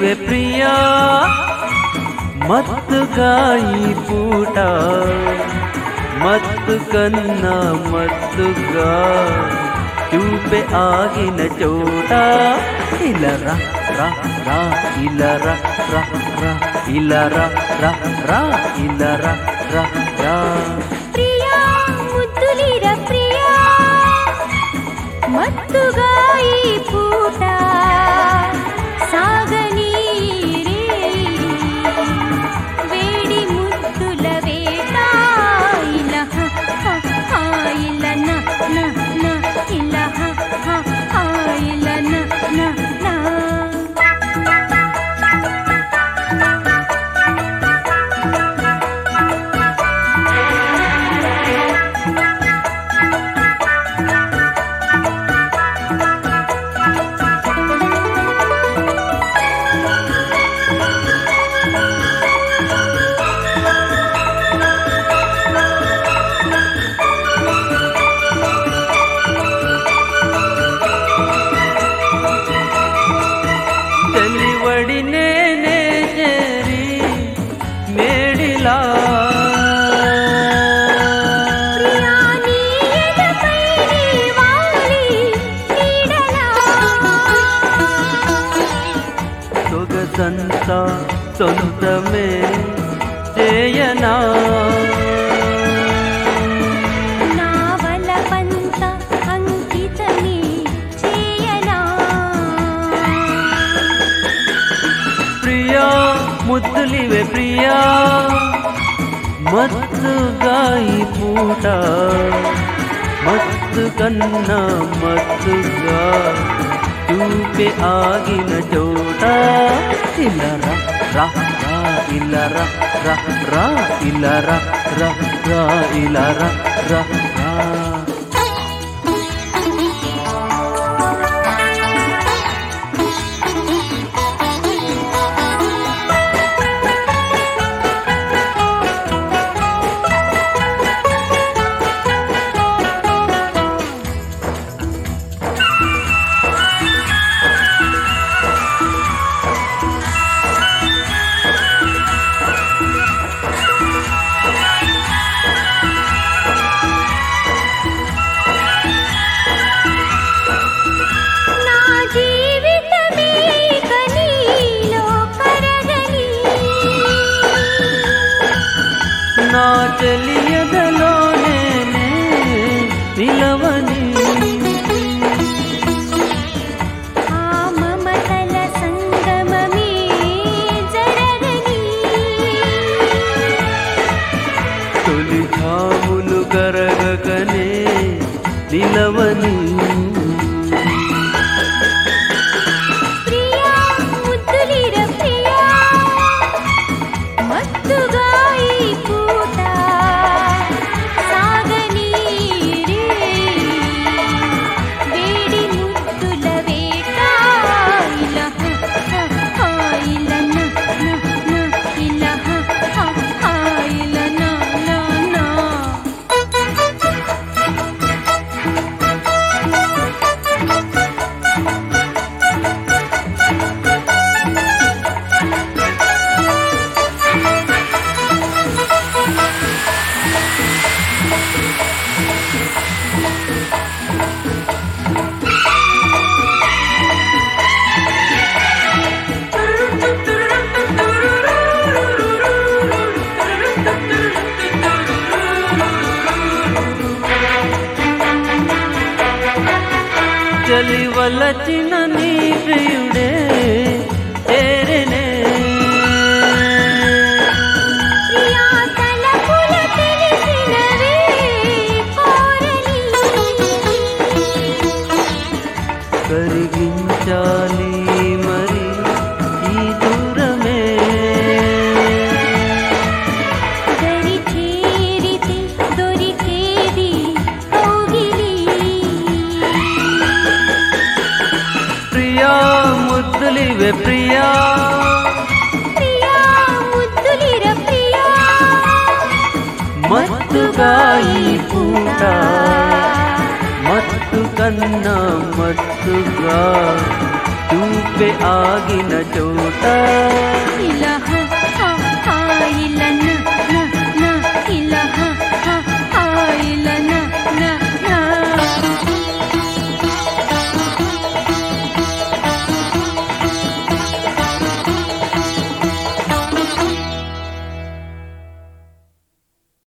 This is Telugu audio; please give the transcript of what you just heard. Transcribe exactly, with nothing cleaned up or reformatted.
ముద్దులివే ప్రియా మత్తుగా ఈ పూట మత్తు కన్నా మత్తుగా చూపే ఆగిన చోట ఇలా రా రా రా ఇలా రా రా రా ఇలా రా రా రా ఇలా రా రా రా ప్రియా ముద్దులిరా ప్రియా మత్తుగా ఈ పూట సాగని వేడి ముద్దుల వేట ఇలా ఇలా నా నా నా ఇలా ఇలా నా నా నా చెలివడి నేనే చేరి మేడిలా ప్రియా నీ ఎదపై వాలి నీడలా సొగసంతా సొంతమే చేయనా నా వలపంత అంకితమే చేయనా ప్రియా ముద్దులివే ప్రియా మత్తుగా ఈ పూట మత్తు కన్నా మత్తుగా చూపే ఆగిన చోట ఇలా రా రా రా ఇలా రా రా రా ఇలా రా రా రా ఇలా రా రా రా నా జీవితమే కనీలో కరగని నా చెలియదలోనే నిలవని ఆ మమతల సంగమమే జరగని తొలి ఝాములు కరగకనే నిలవని ప్రియా ముద్దులిరా ప్రియా మత్తుగా ఈ పూట సాగని వేడి ముద్దుల వేట ఇలా ఇలా నా నా నా ఇలా ఇలా నా నా నా చలివలచిన నీ ప్రియుడే ఏరెనే ప్రియా తలపుల తెలిసినవే కోరని కరిగించాలి మరి ఈ దూరమే దరి చేరితే దొరికేది కౌగిలి ప్రియా ముద్దులివే ప్రియా ప్రియా ముద్దులిరా ప్రియా మత్తుగా ఈ పూట మత్తు కన్నా మత్తుగా చూపే ఆగిన చోట ఇలా